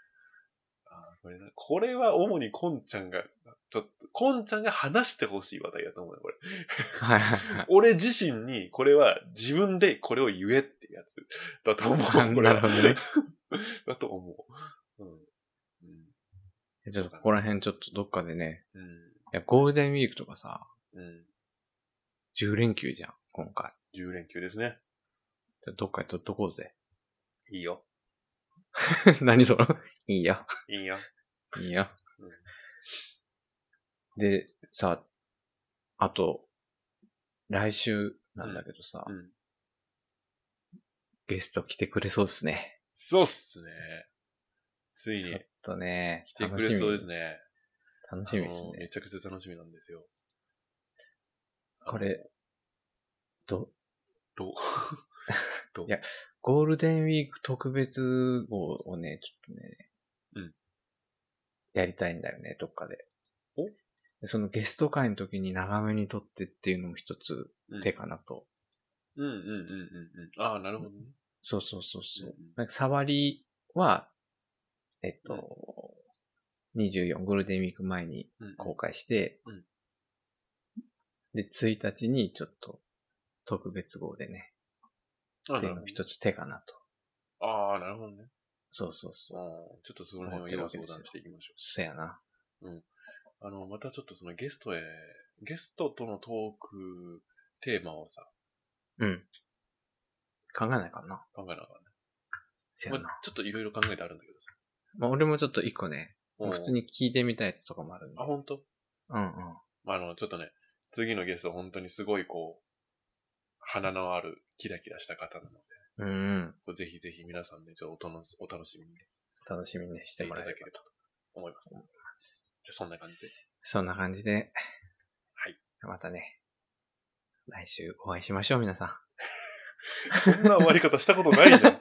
これは主にコンちゃんが話してほしい話題だと思うよ、これ。はいはいはい。俺自身に、これは自分でこれを言えってやつだと思う。 なるほどね。 だと思う。 ちょっとここら辺ちょっとどっかでね。いや、ゴールデンウィークとかさ、10連休じゃん、今回。 10連休ですね。 じゃあどっかで撮っとこうぜ。 いいよ。 何それいいよ。 いいよ。 いいよ。で、さ、あと、来週なんだけどさ、ゲスト来てくれそうっすね。 そうっすね。ついに。 ちょっとね、 来てくれそうですね。 楽しみですね。 めちゃくちゃ楽しみなんですよ。 これ、 どいや、ゴールデンウィーク特別号をね、ちょっとね、やりたいんだよね、どっかで。そのゲスト会の時に長めに撮ってっていうのも一つ手かなと。 ああ、なるほどね。 そう。なんか触りは、24ゴールデンウィーク前に公開して、で、1日にちょっと特別号でね、っていうのも一つ手かなと。 ああ、なるほどね。 そう。 ちょっとその辺を今相談していきましょう。 そやな。 またちょっとそのゲストとのトークテーマをさ。 考えないかな。 考えなかったね。ちょっといろいろ考えてあるんだけどさ。俺もちょっと一個ね、普通に聞いてみたいやつとかもあるんで。 あ、本当？ちょっとね、次のゲスト本当にすごい花のあるキラキラした方なので。ぜひぜひ皆さんね、お楽しみにね。 楽しみにしてもらえればと思います。じゃあそんな感じで。 そんな感じで。 はい。 またね、来週お会いしましょう、皆さん。 そんな終わり方したことないじゃん。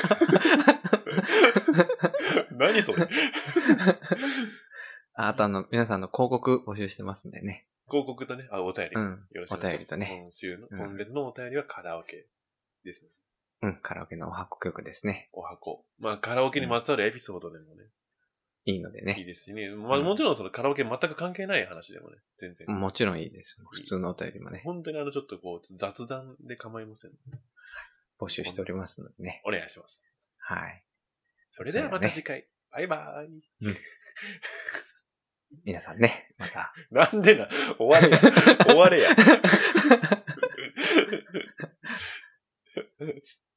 何それ。 あと皆さんの広告募集してますんでね。 広告とね、お便り。よろしくお願いします。お便りとね。 今月のお便りはカラオケですね。カラオケのお箱曲ですね。 お箱。カラオケにまつわるエピソードでもね。 いいのでね。 いいですしね。もちろんそのカラオケ全く関係ない話でもね。全然。 もちろんいいです。普通のお便りもね。 本当にちょっと雑談で構いません。 募集しておりますのでね。 お願いします。 はい。 それではまた次回。バイバーイ。 皆さんね、また。 なんでな、終われや。終われや。